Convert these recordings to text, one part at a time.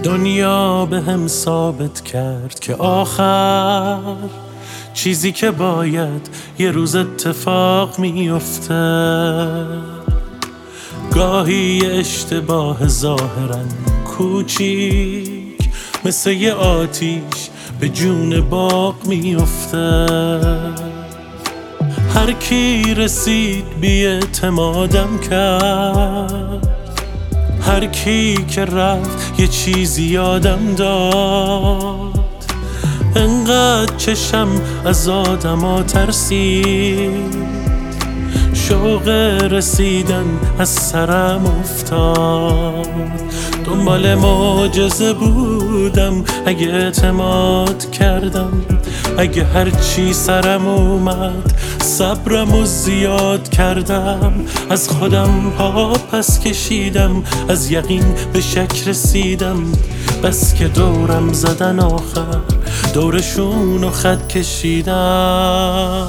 دنیا به هم ثابت کرد که آخر چیزی که باید یه روز اتفاق میفته. گاهی اشتباه ظاهرا کوچیک مثل یه آتیش به جون باغ میفته. هر کی رسید بی اعتمادم کرد، هر کی که رفت یه چیزی یادم داد. انقدر چشم از آدما ترسید، شوق رسیدن از سرم افتاد. دنبال معجزه بودم، اگه اعتماد کردم، اگه هرچی سرم اومد صبرمو زیاد کردم. از خودم پا پس کشیدم، از یقین به شک رسیدم. بس که دورم زدن آخر دورشونو خط کشیدم.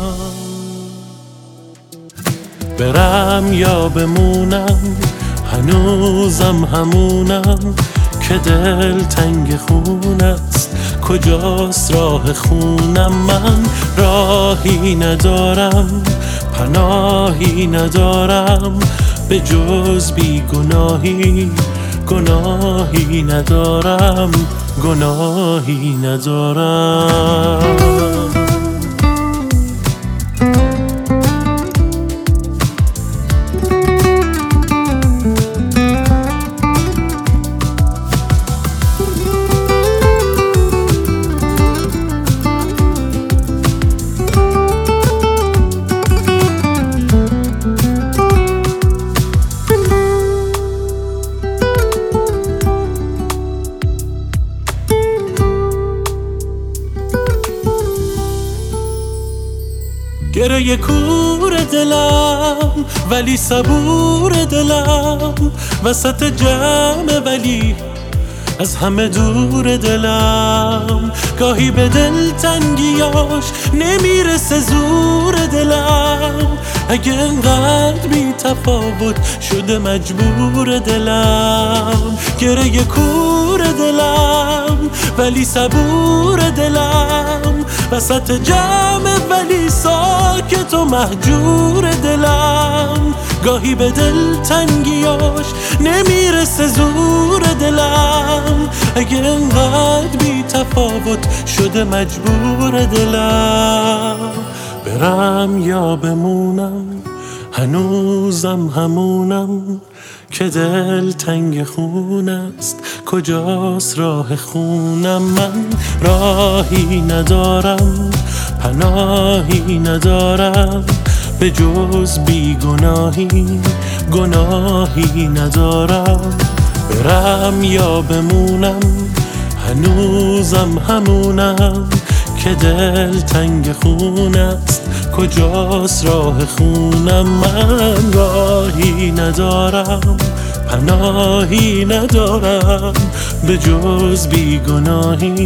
برم یا بمونم هنوزم همونم که دل تنگ خون است. کجاست راه خونم؟ من راهی ندارم، پناهی ندارم به جز بیگناهی. گناهی ندارم، گناهی ندارم. گره کور دلم ولی صبور دلم، وسط جمع ولی از همه دور دلم. گاهی به دل تنگیاش نمیرسه زور دلم، اگه انقدر بی تفاوت شده مجبور دلم. گره کور دلم ولی صبور دلم، وسط جمع ولی ساکت و مهجور دلم. گاهی به دل تنگیاش نمیرسه زور دلم، اگه انقدر بی تفاوت شده مجبور دلم. برم یا بمونم هنوزم همونم که دل تنگ خون است. کجاست راه خونم؟ من راهی ندارم، پناهی ندارم به جز بیگناهی. گناهی ندارم. برم یا بمونم هنوزم همونم که دل تنگ خون است. کجاست راه خونم؟ من راهی ندارم، پناهی ندارم به جز بیگناهی.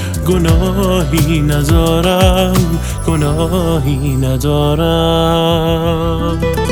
گناهی ندارم، گناهی ندارم.